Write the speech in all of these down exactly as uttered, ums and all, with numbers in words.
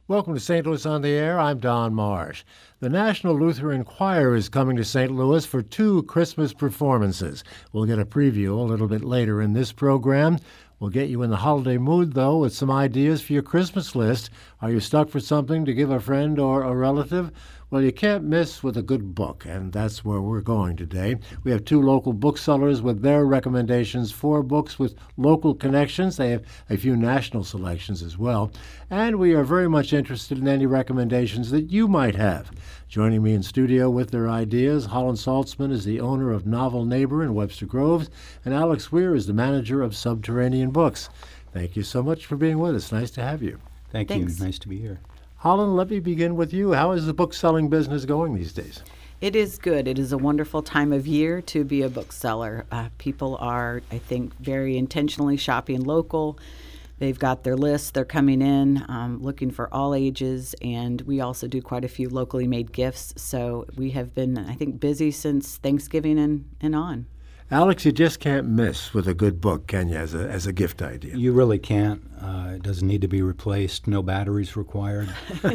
Welcome to Saint Louis on the Air. I'm Don Marsh. The National Lutheran Choir is coming to Saint Louis for two Christmas performances. We'll get a preview a little bit later in this program. We'll get you in the holiday mood, though, with some ideas for your Christmas list. Are you stuck for something to give a friend or a relative? Well, you can't miss with a good book, and that's where we're going today. We have two local booksellers with their recommendations for books with local connections. They have a few national selections as well. And we are very much interested in any recommendations that you might have. Joining me in studio with their ideas, Holland Saltzman is the owner of Novel Neighbor in Webster Groves, and Alex Weir is the manager of Subterranean Books. Thank you so much for being with us. Nice to have you. Thank Thanks. you. Nice to be here. Holland, let me begin with you. How is the book-selling business going these days? It is good. It is a wonderful time of year to be a bookseller. Uh, people are, I think, very intentionally shopping local. They've got their lists. They're coming in, um, looking for all ages, and we also do quite a few locally made gifts. So we have been, I think, busy since Thanksgiving and, and on. Alex, you just can't miss with a good book, can you, as a, as a gift idea? You really can't. Uh, it doesn't need to be replaced. No batteries required.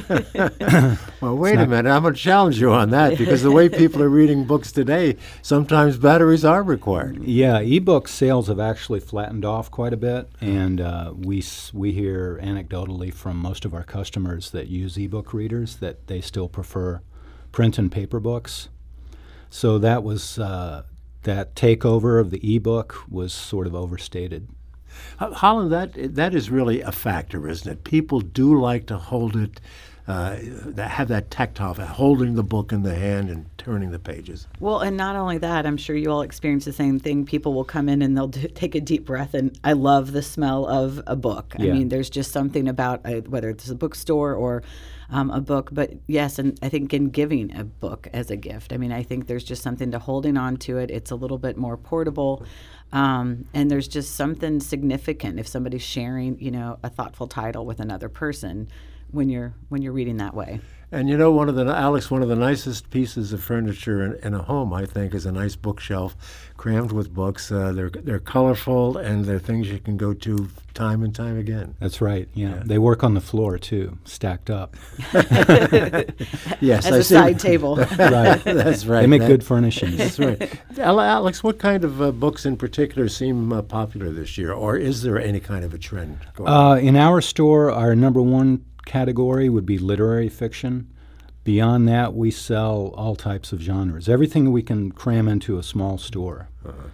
Well, wait a minute. I'm going to challenge you on that because the way people are reading books today, sometimes batteries are required. Yeah, ebook sales have actually flattened off quite a bit, and uh, we s- we hear anecdotally from most of our customers that use ebook readers that they still prefer print and paper books. So that was uh, that takeover of the ebook was sort of overstated. Ho- Holland, that that is really a factor, isn't it? People do like to hold it, uh, that- have that tactile, holding the book in the hand and turning the pages. Well, and not only that, I'm sure you all experience the same thing. People will come in and they'll do, take a deep breath, and I love the smell of a book. Yeah. I mean, there's just something about uh, whether it's a bookstore or um, a book. But yes, and I think in giving a book as a gift, I mean, I think there's just something to holding on to it. It's a little bit more portable. Um, and there's just something significant if somebody's sharing, you know, a thoughtful title with another person when you're when you're reading that way. And you know, one of the Alex, one of the nicest pieces of furniture in, in a home, I think, is a nice bookshelf crammed with books. Uh, they're they're colorful and they're things you can go to time and time again. That's right. Yeah, Yeah. they work on the floor too, stacked up. Yes, As I a see. side table. Right. That's right. They make That- good furnishings. That's right. Al- Alex, what kind of uh, books in particular seem uh, popular this year, or is there any kind of a trend going on? Uh, in our store, our number one category would be literary fiction. Beyond that, we sell all types of genres. Everything we can cram into a small store.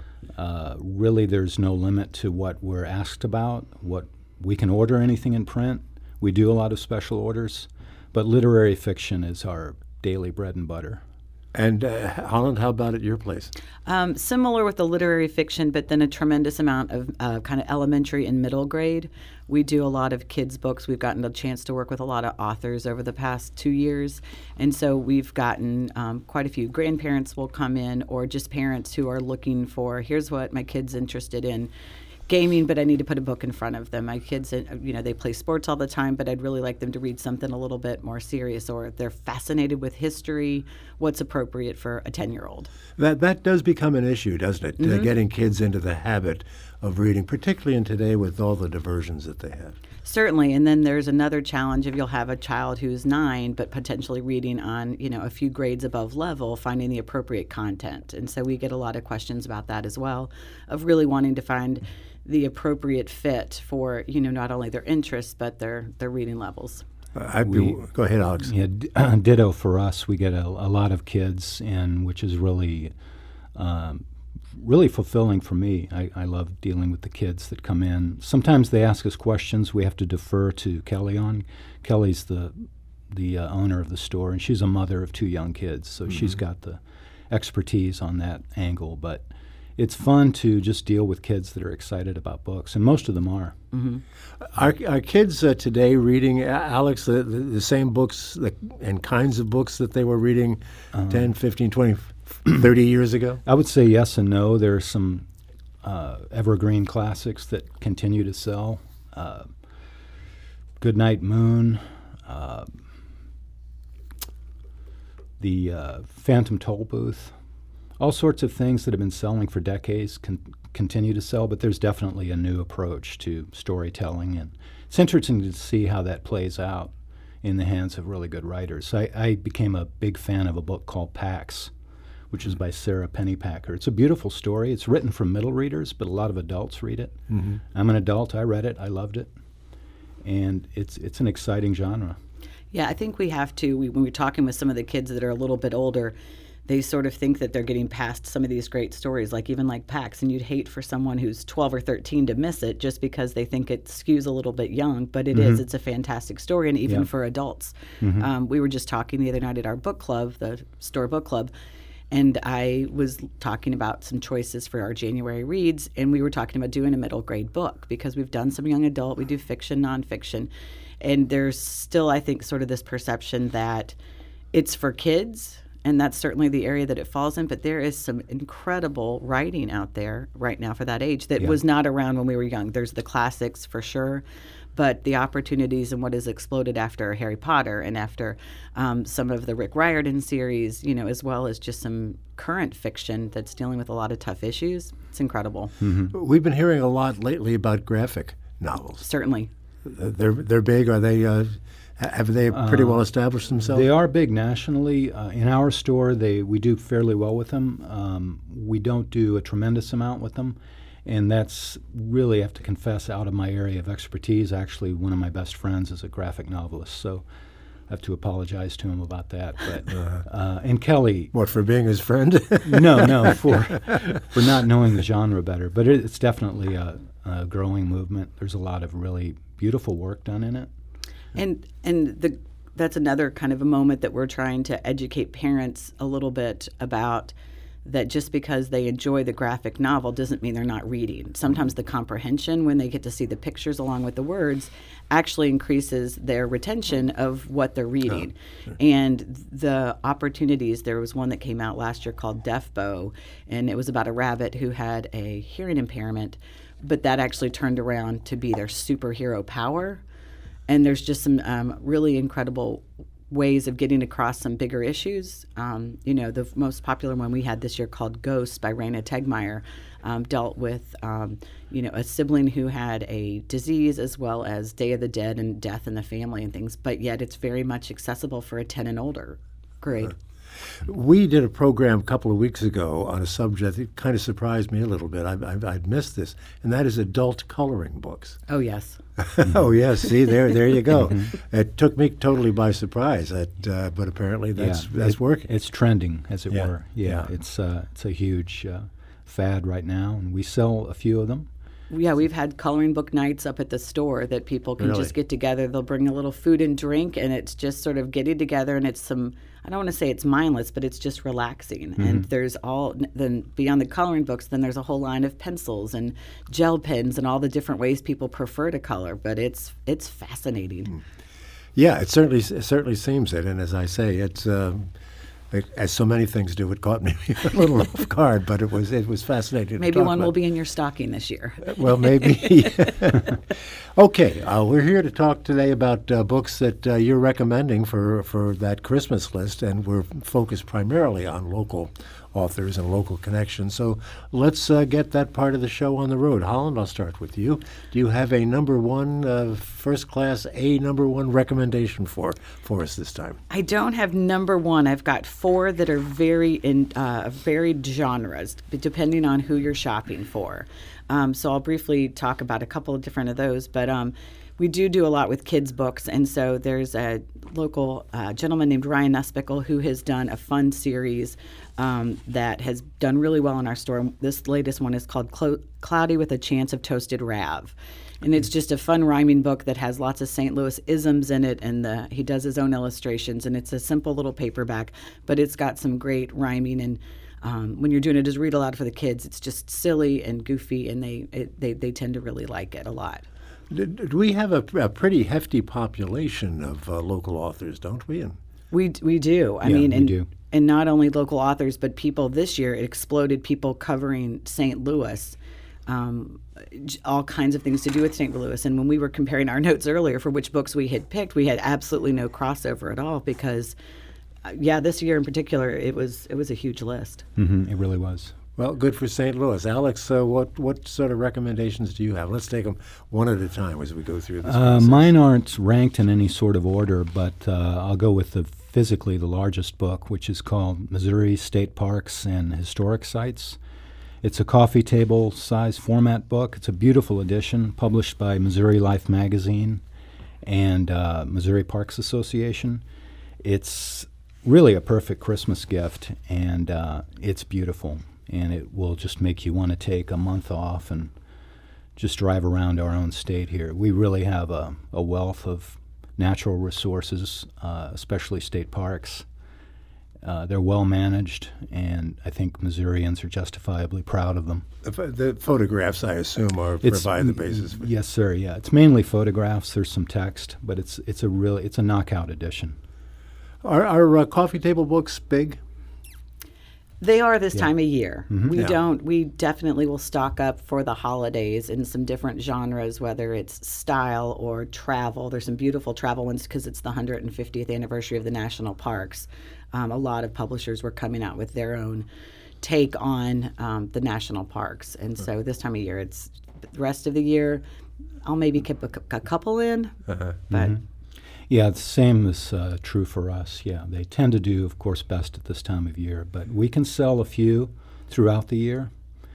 Uh, really, there's no limit to what we're asked about. What we can order anything in print. We do a lot of special orders, but literary fiction is our daily bread and butter. And uh, Holland, how about at your place? Um, similar with the literary fiction, but then a tremendous amount of uh, kind of elementary and middle grade. We do a lot of kids' books. We've gotten a chance to work with a lot of authors over the past two years. And so we've gotten um, quite a few grandparents will come in, or just parents who are looking for, here's what my kid's interested in. Gaming, but I need to put a book in front of them. My kids, uh, you know, they play sports all the time, but I'd really like them to read something a little bit more serious, or if they're fascinated with history, what's appropriate for a ten-year-old. That that does become an issue, doesn't it? Uh, getting kids into the habit of reading, particularly in today with all the diversions that they have. Certainly, and then there's another challenge if you'll have a child who's nine, but potentially reading on, you know, a few grades above level, finding the appropriate content. And so we get a lot of questions about that as well, of really wanting to find the appropriate fit for, you know, not only their interests, but their, their reading levels. Uh, I'd be, We- go ahead, Alex. Yeah, d- ditto for us. We get a, a lot of kids in, which is really, um, really fulfilling for me. I, I love dealing with the kids that come in. Sometimes they ask us questions. We have to defer to Kelly on. Kelly's the the uh, owner of the store, and she's a mother of two young kids, so she's got the expertise on that angle. But it's fun to just deal with kids that are excited about books, and most of them are. Are, are kids uh, today reading, uh, Alex, the, the, the same books that, and kinds of books that they were reading ten, fifteen, twenty, thirty years ago? I would say yes and no. There are some uh, evergreen classics that continue to sell. Uh, Goodnight Moon, uh, the uh, Phantom Toll Booth, all sorts of things that have been selling for decades can continue to sell, but there's definitely a new approach to storytelling, and it's interesting to see how that plays out in the hands of really good writers. I, I became a big fan of a book called Pax, which is by Sarah Pennypacker. It's a beautiful story. It's written for middle readers, but a lot of adults read it. Mm-hmm. I'm an adult. I read it. I loved it. And it's it's an exciting genre. Yeah, I think we have to, we, when we're talking with some of the kids that are a little bit older, they sort of think that they're getting past some of these great stories, like even like Pax, and you'd hate for someone who's twelve or thirteen to miss it just because they think it skews a little bit young, but it mm-hmm. is. It's a fantastic story, and even yeah. for adults. Mm-hmm. Um, we were just talking the other night at our book club, the store book club, and I was talking about some choices for our January reads, and we were talking about doing a middle grade book because we've done some young adult, we do fiction, nonfiction, and there's still, I think, sort of this perception that it's for kids, and that's certainly the area that it falls in, but there is some incredible writing out there right now for that age that yeah. was not around when we were young. There's the classics for sure, but the opportunities and what has exploded after Harry Potter and after um, some of the Rick Riordan series, you know, as well as just some current fiction that's dealing with a lot of tough issues. It's incredible. Mm-hmm. We've been hearing a lot lately about graphic novels. Certainly. They're they're big. Are they? Uh, have they pretty uh, well established themselves? They are big nationally. Uh, in our store, they we do fairly well with them. Um, we don't do a tremendous amount with them, and that's really, I have to confess, out of my area of expertise. Actually, one of my best friends is a graphic novelist, so I have to apologize to him about that. But uh, and Kelly, what, for being his friend? no, no, for for not knowing the genre better. But it, it's definitely a, a growing movement. There's a lot of really beautiful work done in it. And and the that's another kind of a moment that we're trying to educate parents a little bit about, that just because they enjoy the graphic novel doesn't mean they're not reading. Sometimes the comprehension, when they get to see the pictures along with the words, actually increases their retention of what they're reading. Oh, sure. And the opportunities, there was one that came out last year called Deaf Bow, and it was about a rabbit who had a hearing impairment, but that actually turned around to be their superhero power. And there's just some um, really incredible ways of getting across some bigger issues. Um, you know, the f- most popular one we had this year, called Ghosts by Raina Tegmeyer, um, dealt with, um, you know, a sibling who had a disease as well as Day of the Dead and death in the family and things, but yet it's very much accessible for a ten and older grade. Uh, we did a program a couple of weeks ago on a subject that kind of surprised me a little bit. I, I, I'd missed this, and that is adult coloring books. Oh, yes. Oh, yes. See, there there you go. It took me totally by surprise, that, uh, but apparently that's, yeah, that's it, working. It's trending, as it yeah. were. Yeah, yeah. It's, uh, it's a huge uh, fad right now, and we sell a few of them. Yeah, we've had coloring book nights up at the store that people can really? just get together. They'll bring a little food and drink, and it's just sort of getting together, and it's some, I don't want to say it's mindless, but it's just relaxing. Mm-hmm. And there's all, then beyond the coloring books, then there's a whole line of pencils and gel pens and all the different ways people prefer to color, but it's it's fascinating. Mm. Yeah, it certainly it certainly seems it, and as I say, it's... Um, It, as so many things do, it caught me a little off guard, but it was it was fascinating. Maybe to talk one about. will be in your stocking this year. Well, maybe. Okay, uh, we're here to talk today about uh, books that uh, you're recommending for, for that Christmas list, and we're focused primarily on local authors and local connections. So let's uh, get that part of the show on the road. Holland, I'll start with you. Do you have a number one, uh, first class, a number one recommendation for for us this time? I don't have number one. I've got four that are very in uh, varied genres, depending on who you're shopping for. Um, so I'll briefly talk about a couple of different of those, but um, we do do a lot with kids' books, and so there's a local uh, gentleman named Ryan Nuspickle who has done a fun series um, that has done really well in our store. This latest one is called Clo- Cloudy with a Chance of Toasted Rav. And it's just a fun rhyming book that has lots of Saint Louis isms in it, and the, he does his own illustrations, and it's a simple little paperback, but it's got some great rhyming, and um, when you're doing it as read aloud for the kids, it's just silly and goofy, and they it, they, they tend to really like it a lot. Do we have a, a pretty hefty population of uh, local authors, don't we? And we we do. I yeah, mean, we and, do. and not only local authors, but people this year, it exploded, people covering Saint Louis. Um, all kinds of things to do with Saint Louis. And when we were comparing our notes earlier for which books we had picked, we had absolutely no crossover at all because, uh, yeah, this year in particular, it was it was a huge list. Mm-hmm, it really was. Well, good for Saint Louis. Alex, uh, what what sort of recommendations do you have? Let's take them one at a time as we go through this. Uh, mine aren't ranked in any sort of order, but uh, I'll go with the physically the largest book, which is called Missouri State Parks and Historic Sites. It's a coffee table size format book. It's a beautiful edition published by Missouri Life Magazine and uh, Missouri Parks Association. It's really a perfect Christmas gift, and uh, it's beautiful, and it will just make you want to take a month off and just drive around our own state here. We really have a, a wealth of natural resources, uh, especially state parks. Uh, they're well managed, and I think Missourians are justifiably proud of them. The, ph- the photographs, I assume, are It's- provide the basis for. Yes, sir. Yeah, it's mainly photographs. There's some text, but it's it's a really it's a knockout edition. Are, are uh, coffee table books big? They are this Yeah. time of year. We Yeah. don't. We definitely will stock up for the holidays in some different genres, whether it's style or travel. There's some beautiful travel ones because it's the one hundred fiftieth anniversary of the national parks. Um, a lot of publishers were coming out with their own take on um, the national parks, and so this time of year, it's the rest of the year. I'll maybe keep a, cou- a couple in, Uh-huh. but Yeah, the same is uh, true for us. Yeah, they tend to do, of course, best at this time of year, but we can sell a few throughout the year.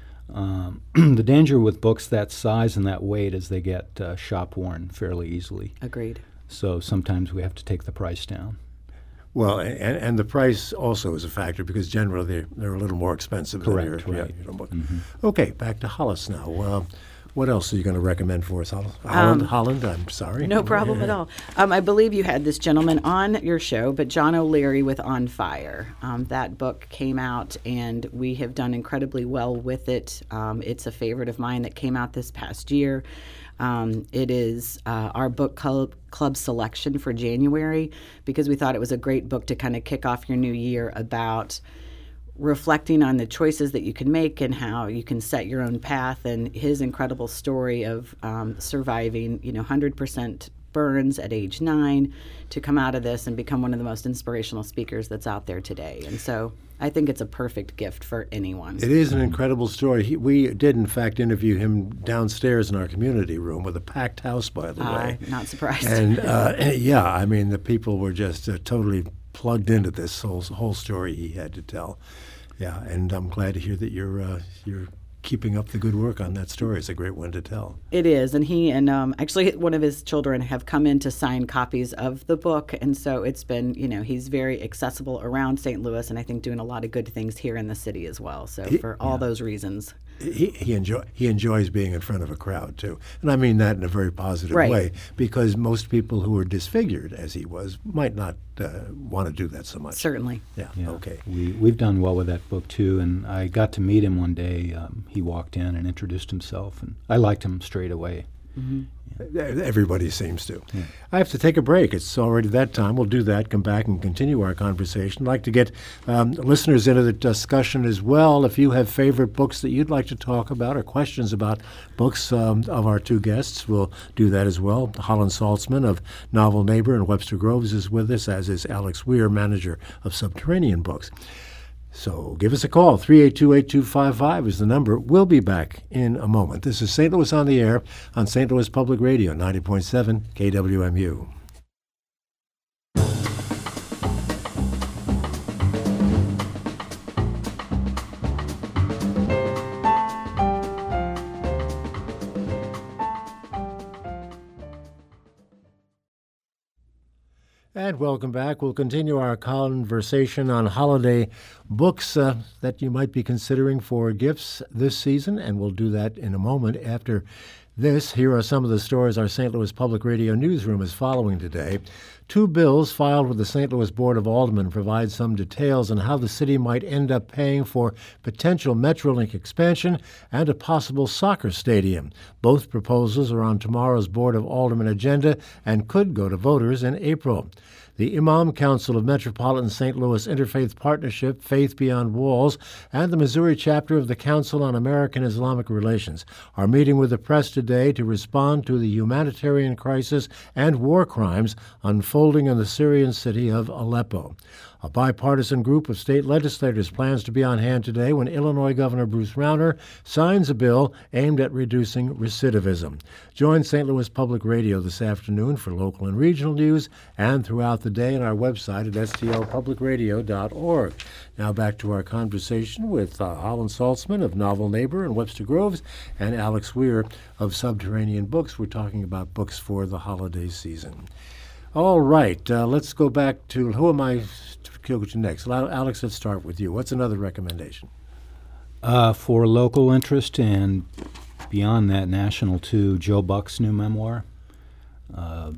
Um, the danger with books that size and that weight is they get uh, shop worn fairly easily. agreed. So sometimes we have to take the price down. Well, and, and the price also is a factor because generally they're, they're a little more expensive. Correct, than your, right. yeah, your book. Mm-hmm. Okay, back to Hollis now. Uh, what else are you going to recommend for us, Hollis? Holland? Holland, I'm sorry. No problem at all. Um, I believe you had this gentleman on your show, but John O'Leary with On Fire. Um, that book came out, and we have done incredibly well with it. Um, it's a favorite of mine that came out this past year. Um, it is uh, our book club, club selection for January because we thought it was a great book to kind of kick off your new year about reflecting on the choices that you can make and how you can set your own path, and his incredible story of um, surviving, you know, one hundred percent burns at age nine to come out of this and become one of the most inspirational speakers that's out there today. And so I think it's a perfect gift for anyone. It is an incredible story. He, we did, in fact, interview him downstairs in our community room with a packed house, by the Uh, way. not surprised. And uh, yeah, I mean, the people were just uh, totally plugged into this whole, whole story he had to tell. Yeah, and I'm glad to hear that you're uh, you're keeping up the good work on that story. It's a great one to tell. It is, and he and um, actually one of his children have come in to sign copies of the book, and so it's been, you know, he's very accessible around Saint Louis, and I think doing a lot of good things here in the city as well. So He- for all those reasons. He he enjoy he enjoys being in front of a crowd too, and I mean that in a very positive Right. way because most people who are disfigured as he was might not uh, want to do that so much. Certainly. Yeah. Yeah. Okay. We, we've done well with that book, too, and I got to meet him one day. Um, he walked in and introduced himself, and I liked him straight away. Everybody seems to. I have to take a break. It's already that time. We'll do that, come back and continue our conversation. I'd like to get um, listeners into the discussion as well. If you have favorite books that you'd like to talk about or questions about books um, of our two guests, we'll do that as well. Holland Saltzman of Novel Neighbor in Webster Groves is with us, as is Alex Weir, manager of Subterranean Books. So give us a call. three eight two, eight two five five is the number. We'll be back in a moment. This is Saint Louis on the Air on Saint Louis Public Radio, ninety point seven K W M U. And welcome back. We'll continue our conversation on holiday books uh, that you might be considering for gifts this season, and we'll do that in a moment. After this, here are some of the stories our Saint Louis Public Radio newsroom is following today. Two bills filed with the Saint Louis Board of Aldermen provide some details on how the city might end up paying for potential Metrolink expansion and a possible soccer stadium. Both proposals are on tomorrow's Board of Aldermen agenda and could go to voters in April. The Imam Council of Metropolitan Saint Louis Interfaith Partnership, Faith Beyond Walls, and the Missouri chapter of the Council on American Islamic Relations are meeting with the press today to respond to the humanitarian crisis and war crimes unfolding in the Syrian city of Aleppo. A bipartisan group of state legislators plans to be on hand today when Illinois Governor Bruce Rauner signs a bill aimed at reducing recidivism. Join Saint Louis Public Radio this afternoon for local and regional news and throughout the day on our website at s t l public radio dot org. Now back to our conversation with uh, Holland Saltzman of Novel Neighbor in Webster Groves and Alex Weir of Subterranean Books. We're talking about books for the holiday season. All right, uh, let's go back to, who am I to go to next? Alex, let's start with you. What's another recommendation? Uh, for local interest and beyond that, national too, Joe Buck's new memoir, uh,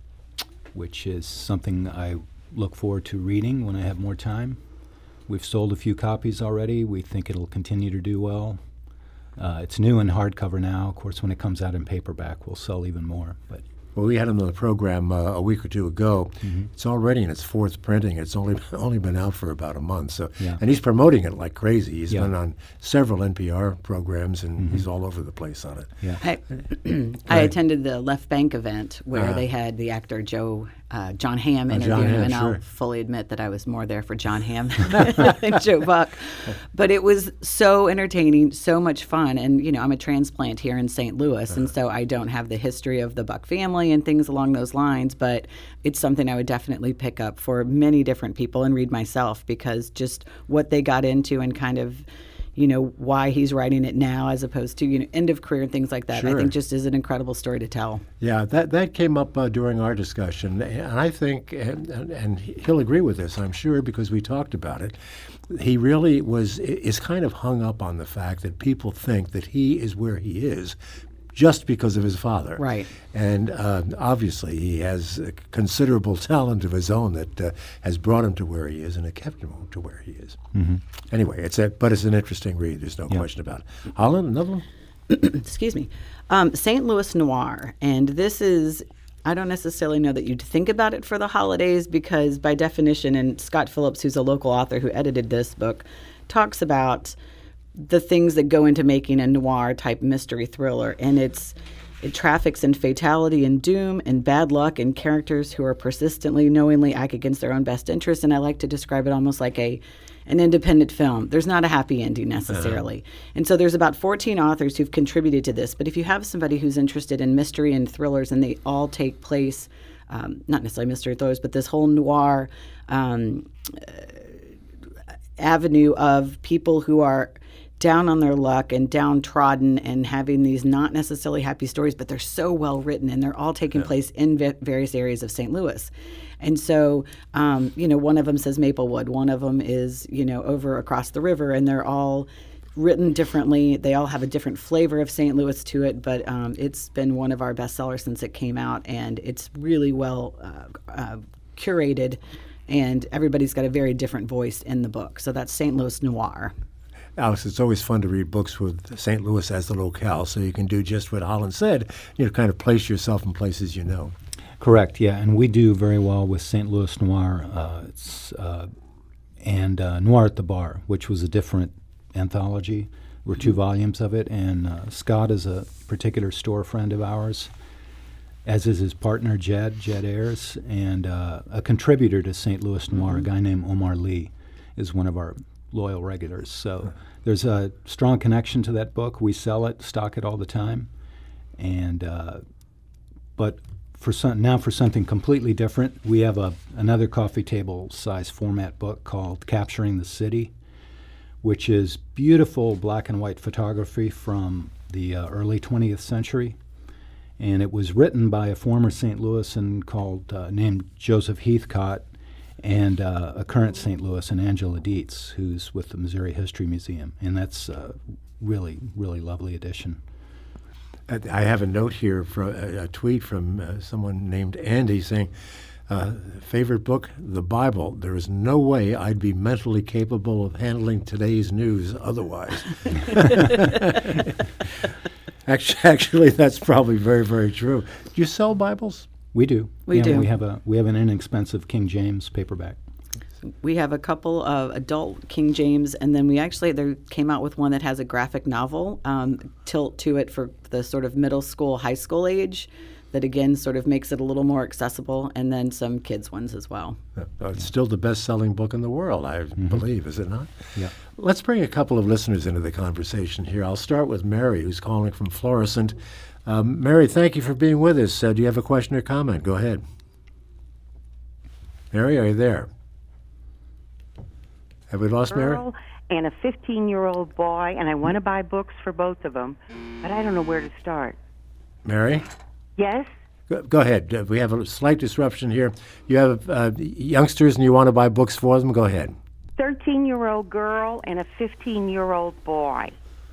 which is something I look forward to reading when I have more time. We've sold a few copies already. We think it'll continue to do well. Uh, it's new in hardcover now. Of course, when it comes out in paperback, we'll sell even more. But Well, we had him on the program uh, a week or two ago. Mm-hmm. It's already in its fourth printing. It's only only been out for about a month. So, Yeah. and he's promoting it like crazy. He's Yeah. been on several N P R programs, and Mm-hmm. he's all over the place on it. yeah, I, I attended the Left Bank event where Uh-huh. they had the actor Joe uh, John Hamm Oh, John interviewing him, Hamm, and sure. I'll fully admit that I was more there for John Hamm than Joe Buck. But it was so entertaining, so much fun, and you know I'm a transplant here in Saint Louis, Uh-huh. and so I don't have the history of the Buck family and things along those lines. But it's something I would definitely pick up for many different people and read myself, because just what they got into and kind of, you know, why he's writing it now as opposed to, you know, end of career and things like that. Sure. I think just is an incredible story to tell. Yeah, that that came up uh, during our discussion, and I think, and, and, and he'll agree with this, I'm sure, because we talked about it. He really was is kind of hung up on the fact that people think that he is where he is just because of his father. Right. And uh, obviously he has a considerable talent of his own that uh, has brought him to where he is and it kept him to where he is. Mm-hmm. Anyway, it's a, but it's an interesting read. There's no Yeah. question about it. Holland, another one? Excuse me. Um, Saint Louis Noir. And this is, I don't necessarily know that you'd think about it for the holidays because by definition, and Scott Phillips, who's a local author who edited this book, talks about the things that go into making a noir type mystery thriller. And it's it traffics in fatality and doom and bad luck and characters who are persistently, knowingly act against their own best interests. And I like to describe it almost like a an independent film. There's not a happy ending necessarily. Uh-huh. And so there's about fourteen authors who've contributed to this. But if you have somebody who's interested in mystery and thrillers and they all take place, um, not necessarily mystery thrillers, but this whole noir um, uh, avenue of people who are down on their luck and downtrodden and having these not necessarily happy stories, but they're so well written and they're all taking yeah. place in v- various areas of Saint Louis. And so, um, you know, one of them says Maplewood, one of them is, you know, over across the river, and they're all written differently. They all have a different flavor of Saint Louis to it, but um, it's been one of our bestsellers since it came out, and it's really well uh, uh, curated, and everybody's got a very different voice in the book. So that's Saint Louis Noir. Alex, it's always fun to read books with Saint Louis as the locale, so you can do just what Holland said, you know, kind of place yourself in places you know. Correct, yeah, and we do very well with Saint Louis Noir uh, it's, uh, and uh, Noir at the Bar, which was a different anthology. There were two mm-hmm. volumes of it, and uh, Scott is a particular store friend of ours, as is his partner, Jed, Jed Ayers, and uh, a contributor to Saint Louis Noir, mm-hmm. a guy named Omar Lee, is one of our loyal regulars. So there's a strong connection to that book. We sell it, stock it all the time. And uh, but for some, now for something completely different, we have a another coffee table size format book called Capturing the City, which is beautiful black and white photography from the uh, early twentieth century. And it was written by a former Saint Louisan called uh, named Joseph Heathcott, and uh, a current Saint Louisan, Angela Dietz, who's with the Missouri History Museum. And that's a really, really lovely edition. I have a note here, from a, a tweet from uh, someone named Andy saying, uh, favorite book, the Bible. There is no way I'd be mentally capable of handling today's news otherwise. actually, actually, that's probably very, very true. Do you sell Bibles? We do. We yeah, do. We have a we have an inexpensive King James paperback. We have a couple of adult King James, and then we actually there came out with one that has a graphic novel um, tilt to it for the sort of middle school, high school age. that, again, sort of makes it a little more accessible, and then some kids' ones as well. Uh, It's still the best-selling book in the world, I Mm-hmm. believe, is it not? Yeah. Let's bring a couple of listeners into the conversation here. I'll start with Mary, who's calling from Florissant. Um, Mary, thank you for being with us. Uh, do you have a question or comment? Go ahead. Mary, are you there? Have we lost Mary? Girl and a fifteen-year-old boy, and I want to buy books for both of them, but I don't know where to start. Mary? Yes? Go, go ahead. Uh, we have a slight disruption here. You have uh, youngsters and you want to buy books for them? Go ahead. thirteen-year-old girl and a fifteen-year-old boy.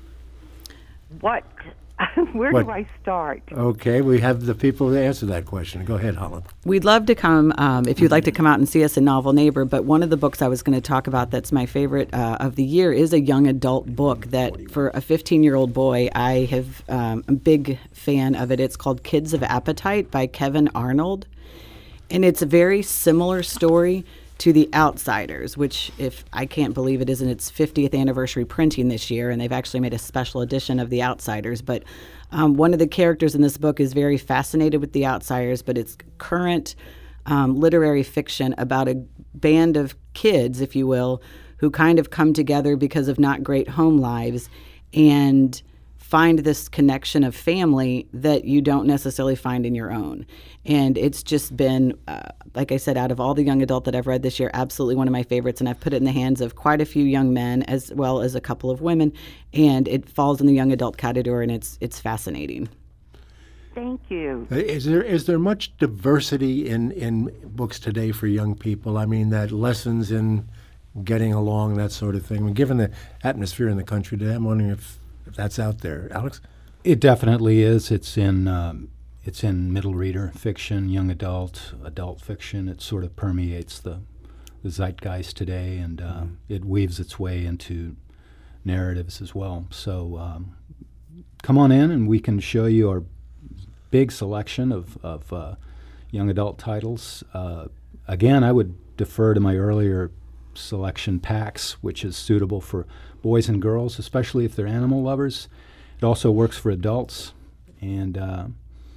What? Where What? do I start? Okay, we have the people to answer that question. Go ahead, Holland. We'd love to come, um, if you'd like to come out and see us in Novel Neighbor, but one of the books I was going to talk about that's my favorite uh, of the year is a young adult book that for a fifteen-year-old boy, I have, um, I'm a big fan of it. It's called Kids of Appetite by Kevin Arnold. And it's a very similar story to The Outsiders, which, if I can't believe it, is in its fiftieth anniversary printing this year, and they've actually made a special edition of The Outsiders. But um, one of the characters in this book is very fascinated with The Outsiders, but it's current um, literary fiction about a band of kids, if you will, who kind of come together because of not great home lives and find this connection of family that you don't necessarily find in your own. And it's just been, uh, like I said, out of all the young adult that I've read this year, absolutely one of my favorites. And I've put it in the hands of quite a few young men as well as a couple of women. And it falls in the young adult category, and it's it's fascinating. Thank you. Is there is there much diversity in, in books today for young people? I mean, that lessons in getting along, that sort of thing. I mean, given the atmosphere in the country today, I'm wondering if, if that's out there. Alex? It definitely is. It's in um, it's in middle reader fiction, young adult, adult fiction. It sort of permeates the, the zeitgeist today, and uh, mm-hmm. it weaves its way into narratives as well. So um, come on in, and we can show you our big selection of, of uh, young adult titles. Uh, again, I would defer to my earlier selection, Pax, which is suitable for boys and girls, especially if they're animal lovers. It also works for adults, and uh,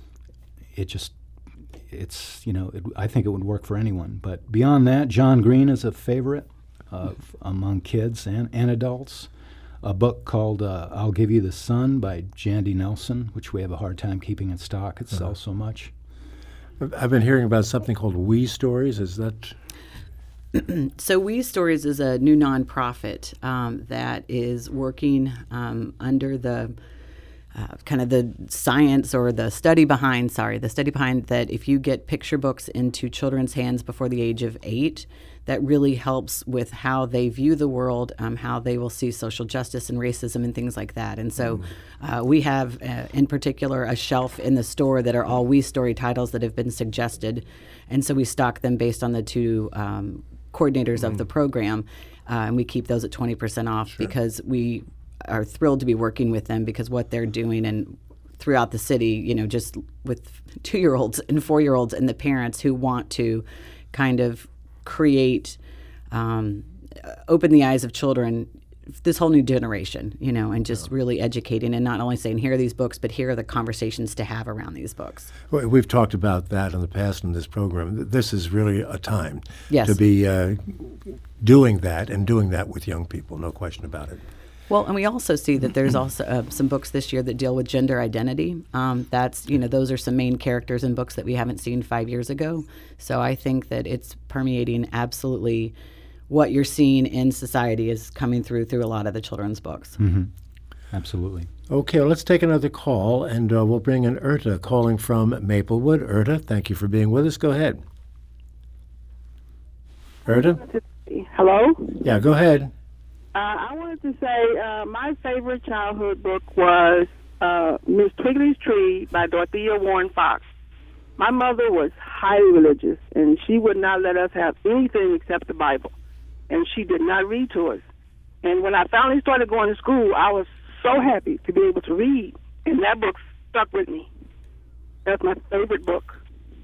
it just, it's, you know, it, I think it would work for anyone. But beyond that, John Green is a favorite uh, f- among kids and, and adults. A book called uh, I'll Give You the Sun by Jandy Nelson, which we have a hard time keeping in stock. It uh-huh. sells so much. I've been hearing about something called We Stories. Is that... So We Stories is a new nonprofit um, that is working um, under the uh, kind of the science or the study behind, sorry, the study behind that if you get picture books into children's hands before the age of eight, that really helps with how they view the world, um, how they will see social justice and racism and things like that. And so uh, we have, uh, in particular, a shelf in the store that are all We Story titles that have been suggested. And so we stock them based on the two um, coordinators mm. of the program, uh, and we keep those at twenty percent off sure. because we are thrilled to be working with them, because what they're doing and throughout the city, you know, just with two-year-olds and four-year-olds and the parents who want to kind of create, um, open the eyes of children, this whole new generation, you know, and just yeah. really educating and not only saying, here are these books, but here are the conversations to have around these books. Well, we've talked about that in the past in this program. This is really a time yes. to be uh, doing that and doing that with young people, no question about it. Well, and we also see that there's also uh, some books this year that deal with gender identity. Um, that's, you know, those are some main characters in books that we haven't seen five years ago. So I think that it's permeating absolutely what you're seeing in society is coming through through a lot of the children's books. Mm-hmm. Absolutely. Okay, well, let's take another call, and uh, we'll bring in Erta calling from Maplewood. Erta, thank you for being with us. Go ahead. Erta? Hello? Yeah, go ahead. Uh, I wanted to say uh, my favorite childhood book was uh, Miss Twiggly's Tree by Dorothea Warren Fox. My mother was highly religious, and she would not let us have anything except the Bible, and she did not read to us. And when I finally started going to school, I was so happy to be able to read, and that book stuck with me. That's my favorite book.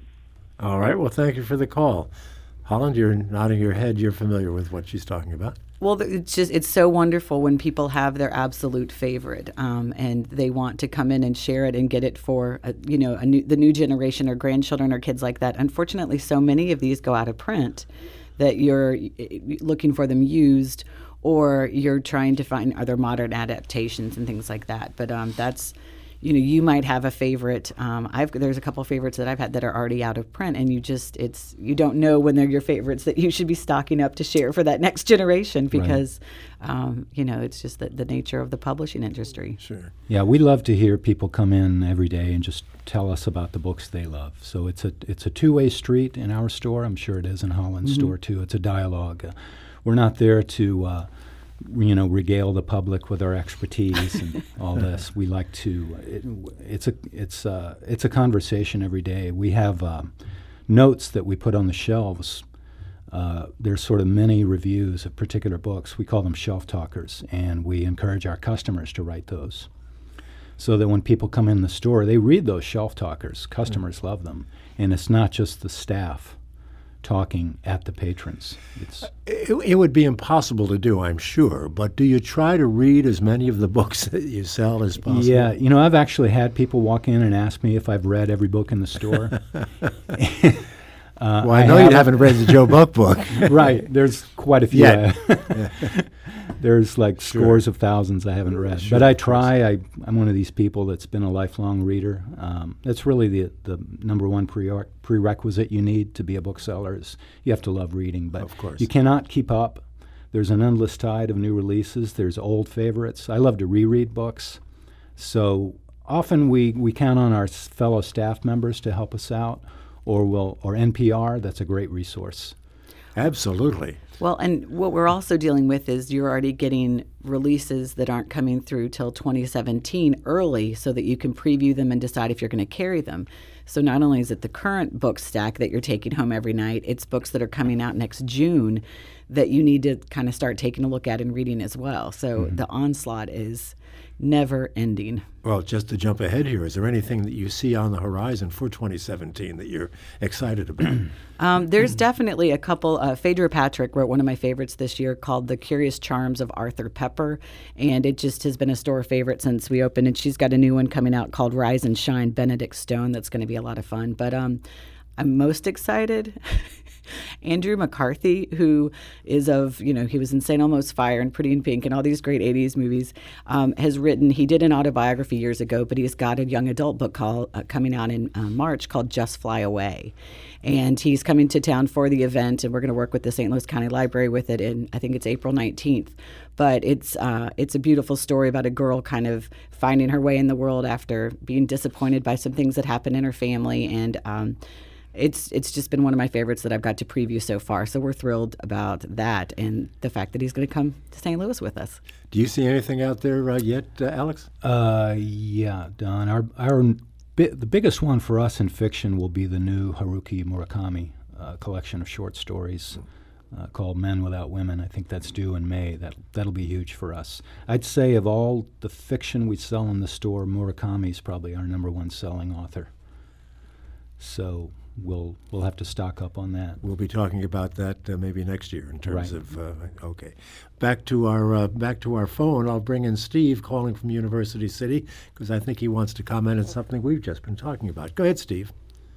All right, well, thank you for the call. Holland, you're nodding your head. You're familiar with what she's talking about. Well, it's just it's so wonderful when people have their absolute favorite, um, and they want to come in and share it and get it for a, you know a new, the new generation or grandchildren or kids like that. Unfortunately, so many of these go out of print that you're looking for them used, or you're trying to find other modern adaptations and things like that. But um, that's you know, you might have a favorite. Um, I've there's a couple of favorites that I've had that are already out of print, and you just it's you don't know when they're your favorites that you should be stocking up to share for that next generation because, right. um, you know, it's just the, the nature of the publishing industry. Sure. Yeah, we love to hear people come in every day and just tell us about the books they love. So it's a it's a two-way street in our store. I'm sure it is in Holland's mm-hmm. store too. It's a dialogue. Uh, we're not there to. Uh, you know, regale the public with our expertise and all this. We like to. It, it's a it's a it's a conversation every day. We have um, notes that we put on the shelves. Uh, there's sort of mini reviews of particular books. We call them shelf talkers, and we encourage our customers to write those, so that when people come in the store, they read those shelf talkers. Customers mm-hmm. love them, and it's not just the staff talking at the patrons. It's it, it would be impossible to do, I'm sure, but do you try to read as many of the books that you sell as possible? Yeah, you know, I've actually had people walk in and ask me if I've read every book in the store. uh, well, I know I you haven't read the Joe Buck book. Right, there's quite a few. Yeah. There's like sure. scores of thousands I haven't read. Sure, but I try. I, I'm one of these people that's been a lifelong reader. Um, that's really the the number one pre- prerequisite you need to be a bookseller is you have to love reading. But of course. You cannot keep up. There's an endless tide of new releases. There's old favorites. I love to reread books. So often we, we count on our s- fellow staff members to help us out, or we'll, or N P R. That's a great resource. Absolutely. Well, and what we're also dealing with is you're already getting releases that aren't coming through till twenty seventeen early so that you can preview them and decide if you're going to carry them. So not only is it the current book stack that you're taking home every night, it's books that are coming out next June that you need to kind of start taking a look at and reading as well. So mm-hmm. the onslaught is never ending. Well, just to jump ahead here, is there anything that you see on the horizon for twenty seventeen that you're excited about? um, there's definitely a couple. Uh, Phaedra Patrick wrote one of my favorites this year called The Curious Charms of Arthur Pepper, and it just has been a store favorite since we opened, and she's got a new one coming out called Rise and Shine, Benedict Stone, that's going to be a lot of fun. But um, I'm most excited Andrew McCarthy, who is of, you know, he was in Saint Elmo's Fire and Pretty in Pink and all these great eighties movies, um, has written, he did an autobiography years ago, but he's got a young adult book called, uh, coming out in uh, March called Just Fly Away. And he's coming to town for the event, and we're going to work with the Saint Louis County Library with it in, I think it's April nineteenth. But it's uh, it's a beautiful story about a girl kind of finding her way in the world after being disappointed by some things that happened in her family. And um, it's it's just been one of my favorites that I've got to preview so far. So we're thrilled about that and the fact that he's going to come to Saint Louis with us. Do you see anything out there uh, yet, uh, Alex? Uh, yeah, Don. Our our bi- the biggest one for us in fiction will be the new Haruki Murakami uh, collection of short stories uh, called Men Without Women. I think that's due in May. That that'll be huge for us. I'd say of all the fiction we sell in the store, Murakami is probably our number one selling author. So we'll we'll have to stock up on that. We'll be talking about that uh, maybe next year in terms right. of uh, okay. Back to our uh, back to our phone. I'll bring in Steve calling from University City because I think he wants to comment on something we've just been talking about. Go ahead, Steve.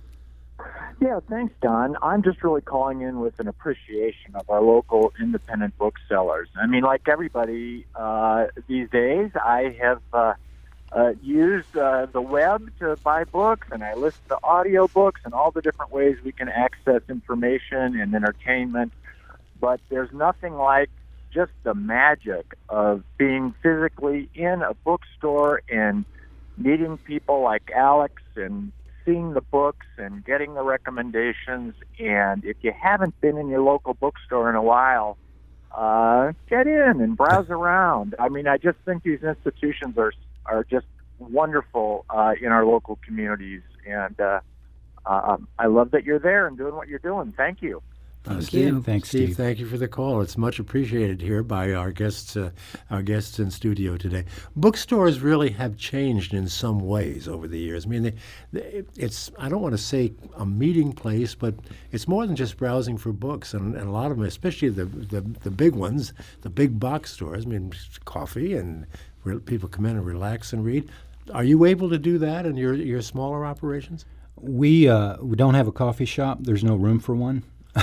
Yeah, thanks, Don. I'm just really calling in with an appreciation of our local independent booksellers. I mean, like everybody uh, these days, I have uh, uh, used uh, the web to buy books, and I listen to audiobooks and all the different ways we can access information and entertainment. But there's nothing like just the magic of being physically in a bookstore and meeting people like Alex and seeing the books and getting the recommendations. And if you haven't been in your local bookstore in a while, uh, get in and browse around. I mean, I just think these institutions are are just wonderful uh, in our local communities. And uh, uh, I love that you're there and doing what you're doing. Thank you. Thank Steve, you. Thanks, Steve, Steve. Thank you for the call. It's much appreciated here by our guests, uh, our guests in studio today. Bookstores really have changed in some ways over the years. I mean, they, they, it's I don't want to say a meeting place, but it's more than just browsing for books. And, and a lot of them, especially the, the the big ones, the big box stores. I mean, coffee and re- people come in and relax and read. Are you able to do that in your your smaller operations? We uh, we don't have a coffee shop. There's no room for one.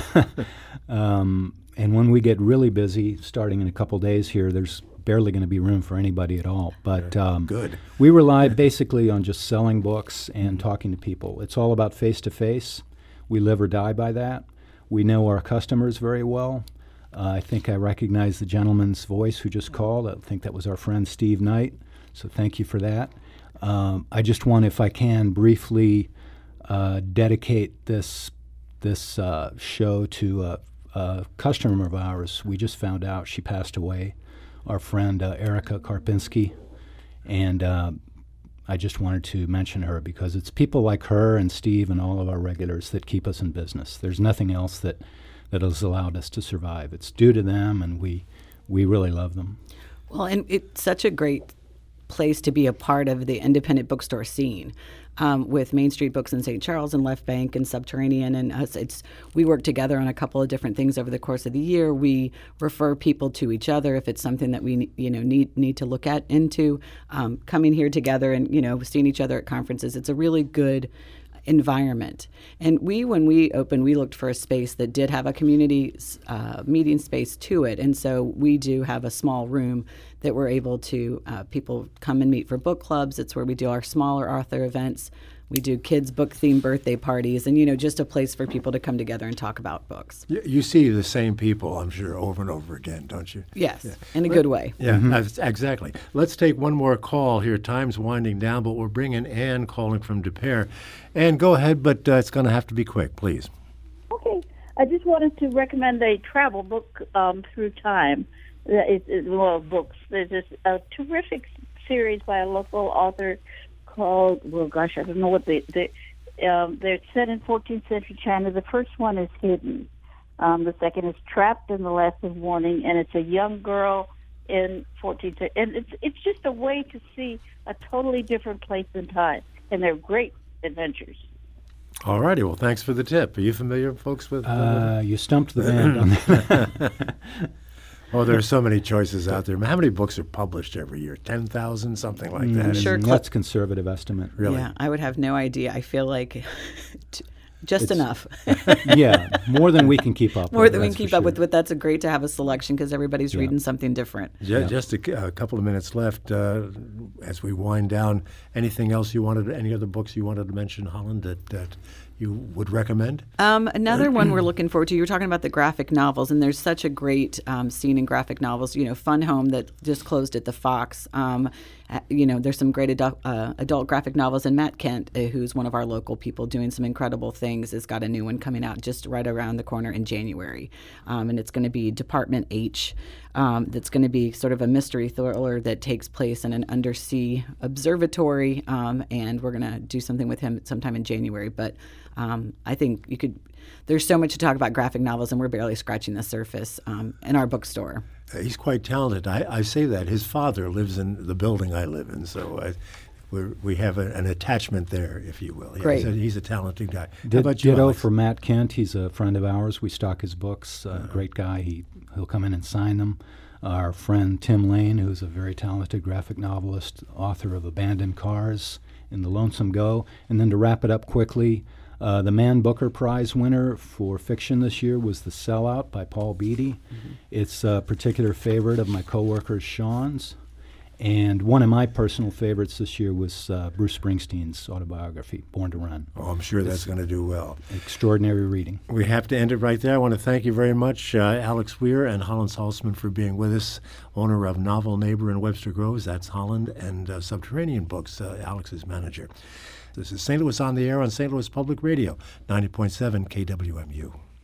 um, and when we get really busy, starting in a couple days here, there's barely going to be room for anybody at all. But um, Good. we rely basically on just selling books and talking to people. It's all about face-to-face. We live or die by that. We know our customers very well. Uh, I think I recognize the gentleman's voice who just called. I think that was our friend Steve Knight, so thank you for that. Um, I just want, if I can, briefly uh, dedicate this this uh, show to a, a customer of ours. We just found out she passed away, our friend uh, Erica Karpinski, and uh, I just wanted to mention her because it's people like her and Steve and all of our regulars that keep us in business. There's nothing else that, that has allowed us to survive. It's due to them, and we, we really love them. Well, and it's such a great place to be a part of the independent bookstore scene. Um, with Main Street Books in Saint Charles and Left Bank and Subterranean and us, it's we work together on a couple of different things over the course of the year. We refer people to each other if it's something that we you know need need to look at into um, coming here together and you know seeing each other at conferences. It's a really good environment. And we, when we opened, we looked for a space that did have a community uh, meeting space to it. And so we do have a small room that we're able to, uh, people come and meet for book clubs. It's where we do our smaller author events. We do kids' book-themed birthday parties and, you know, just a place for people to come together and talk about books. You, you see the same people, I'm sure, over and over again, don't you? Yes, Yeah. in a Let- good way. Yeah, that's- exactly. Let's take one more call here. Time's winding down, but we're bringing Ann calling from De Pere. Ann, go ahead, but uh, it's going to have to be quick, please. Okay. I just wanted to recommend a travel book um, through time. Uh, It, it, well, books. There's this a terrific series by a local author called, well, gosh, I don't know what they, they um, they're set in fourteenth century China. The first one is Hidden. Um, the second is Trapped, and the last is Warning, and it's a young girl in fourteenth century. And it's, it's just a way to see a totally different place and time, and they're great adventures. All righty. Well, thanks for the tip. Are you familiar, folks, with Uh, you stumped the band on that. Oh, there are so many choices out there. How many books are published every year? ten thousand, something like that. Sure. Mm, That's conservative estimate. Really? Yeah, I would have no idea. I feel like t- just It's- enough. Yeah, more than we can keep up More with. than we that's can keep for up sure. with, but that's a great to have a selection because everybody's Yeah. reading something different. Ju- Yeah. Just a, c- a couple of minutes left uh, as we wind down. Anything else you wanted, any other books you wanted to mention, Holland, that, that you would recommend? Um, another one we're looking forward to, you were talking about the graphic novels, and there's such a great um, scene in graphic novels. You know, Fun Home that just closed at the Fox. Um, uh, you know, there's some great adult, uh, adult graphic novels, and Matt Kent, uh, who's one of our local people doing some incredible things, has got a new one coming out just right around the corner in January. Um, and it's going to be Department H. Um, that's going to be sort of a mystery thriller that takes place in an undersea observatory, um, and we're going to do something with him sometime in January. But um, I think you could. There's so much to talk about graphic novels, and we're barely scratching the surface um, in our bookstore. Uh, he's quite talented. I, I say that. His father lives in the building I live in, so I, we're, we have a, an attachment there, if you will. Yeah, Great. He's a, he's a talented guy. How Did, about you, ditto Alex? for Matt Kent. He's a friend of ours. We stock his books. Uh, Great guy. He he'll come in and sign them. Our friend Tim Lane, who's a very talented graphic novelist, author of Abandoned Cars and The Lonesome Go. And then to wrap it up quickly, uh, the Man Booker Prize winner for fiction this year was The Sellout by Paul Beatty. Mm-hmm. It's a particular favorite of my coworker Sean's. And one of my personal favorites this year was uh, Bruce Springsteen's autobiography, Born to Run. Oh, I'm sure that's going to do well. Extraordinary reading. We have to end it right there. I want to thank you very much, uh, Alex Weir and Holland Salzman, for being with us, owner of Novel Neighbor in Webster Groves. That's Holland, and uh, Subterranean Books, uh, Alex's manager. This is Saint Louis on the Air on Saint Louis Public Radio, ninety point seven K W M U.